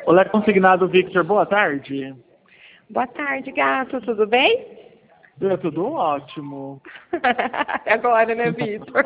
Olá, consignado Victor, boa tarde. Boa tarde, gato, tudo bem? Tudo ótimo. Agora, né, Vitor?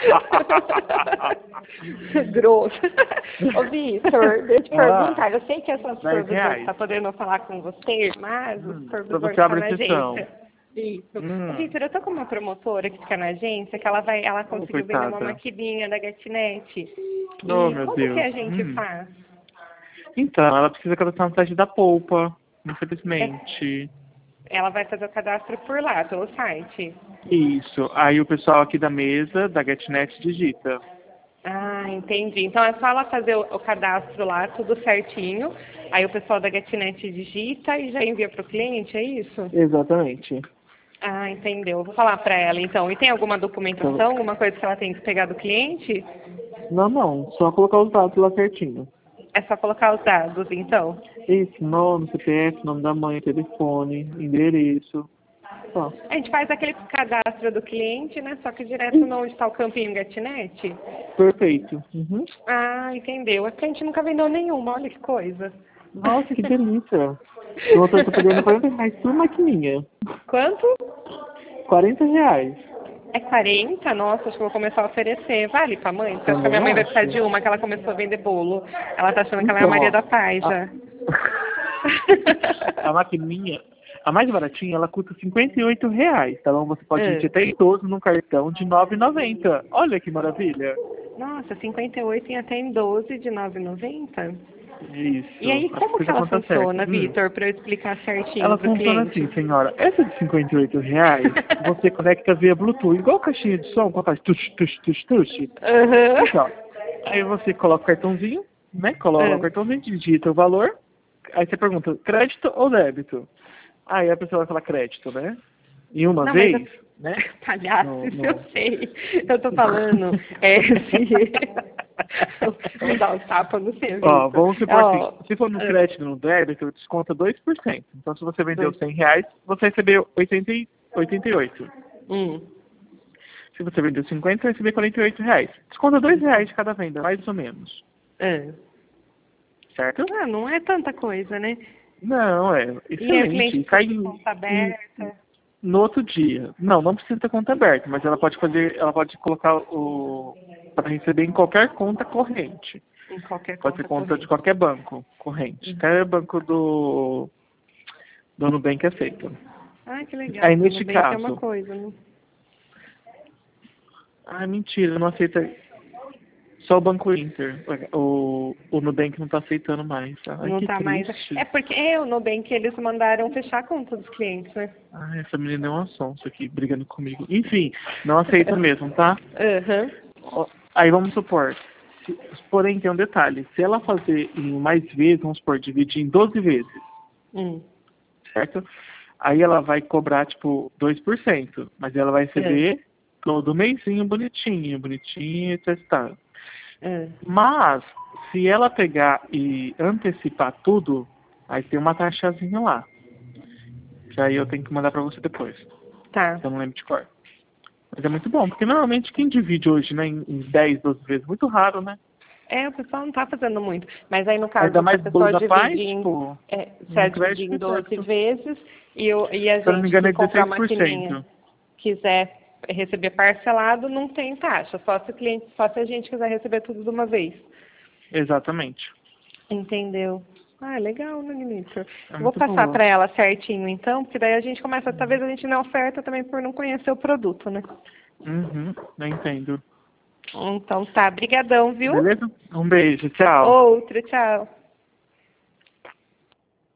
Grosso. Ô, Vitor, deixa eu te perguntar. Eu sei que essa supervisora está podendo falar com você, mas o supervisor está na agência. Isso. Ô, Vitor, eu tô com uma promotora que fica na agência que ela conseguiu vender uma maquininha da GetNet. Oh, meu como Deus. que a gente faz? Então, ela precisa cadastrar no site da Poupa, infelizmente. Ela vai fazer o cadastro por lá, pelo site. Isso. Aí o pessoal aqui da mesa, da GetNet, digita. Ah, entendi. Então é só ela fazer o cadastro lá, tudo certinho. Aí o pessoal da GetNet digita e já envia para o cliente, é isso? Exatamente. Ah, entendeu. Eu vou falar para ela, então. E tem alguma documentação, alguma coisa que ela tem que pegar do cliente? Não. Só colocar os dados lá certinho. É só colocar os dados, então? Isso, nome, CPF, nome da mãe, telefone, endereço. Só. A gente faz aquele cadastro do cliente, né? Só que direto no onde está o campinho GetNet. Perfeito. Ah, entendeu. É porque a gente nunca vendeu nenhuma, olha que coisa. Nossa, que delícia. O motor tá pagando R$40 por maquininha. Quanto? R$40. É 40? Nossa, acho que eu vou começar a oferecer. Vale pra mãe? Porque acho que a minha mãe vai precisar de uma, que ela começou a vender bolo. Ela tá achando que ela é a Maria da Paz já. A maquininha, a mais baratinha, ela custa R$58, tá bom? Você pode emitir até idoso num cartão de R$9,90. Olha que maravilha. Nossa, 58 e até em 12 de R$9,90? Isso. E aí, como que ela funciona, Vitor, para eu explicar certinho ela pro funciona cliente? assim, senhora. Essa de R$58, você conecta via Bluetooth, igual caixinha de som, quando faz tush, tush, tush, tush. Então, aí você coloca o cartãozinho, né? Coloca o cartãozinho, digita o valor. Aí você pergunta, crédito ou débito? Aí a pessoa vai falar crédito, né? E uma vez, né? Palhaço, eu sei. Eu tô falando, vou dar um tapa no serviço. Ó, vamos supor assim, se for no crédito e no débito, desconta 2%. Então, se você vendeu R$100, você recebeu 88. Se você vendeu 50, você vai receber R$48. Desconta R$2 de cada venda, mais ou menos. Certo? Ah, não é tanta coisa, né? Não, é excelente. E cai em conta aberta. No outro dia. Não precisa ter conta aberta, mas ela pode colocar para receber em qualquer conta corrente. Em qualquer pode ser conta de qualquer banco corrente. Até banco do Nubank aceita. Ah, que legal. Aí neste caso. É uma coisa, né? Ah, mentira, não aceita. Só o Banco Inter. O Nubank não está aceitando mais. Ai, não que tá triste. mais. É porque o Nubank, eles mandaram fechar a conta dos clientes, né? Ah, essa menina é uma sonsa aqui, brigando comigo. Enfim, não aceita mesmo, tá? Aí vamos supor. Porém, tem um detalhe. Se ela fazer em mais vezes, vamos supor, dividir em 12 vezes. Certo? Aí ela vai cobrar, tipo, 2%. Mas ela vai receber todo mêsinho bonitinho, testado. Mas, se ela pegar e antecipar tudo, aí tem uma taxazinha lá. Que aí eu tenho que mandar pra você depois. Tá. Eu não lembro de cor. Mas é muito bom, porque normalmente quem divide hoje, né, em 10, 12 vezes, muito raro, né? O pessoal não tá fazendo muito. Mas aí, no caso, ainda mais se a pessoa dividir em 12 vezes e a se eu não me engano, gente que comprar 16%. maquininha quiser receber parcelado, não tem taxa. Só se a gente quiser receber tudo de uma vez. Exatamente. Entendeu? Ah, legal, né, Vitor? Vou passar para ela certinho, então, porque daí a gente começa, talvez a gente não oferta também por não conhecer o produto, né? Eu entendo. Então tá, brigadão, viu? Beleza? Um beijo, tchau. Outro, tchau.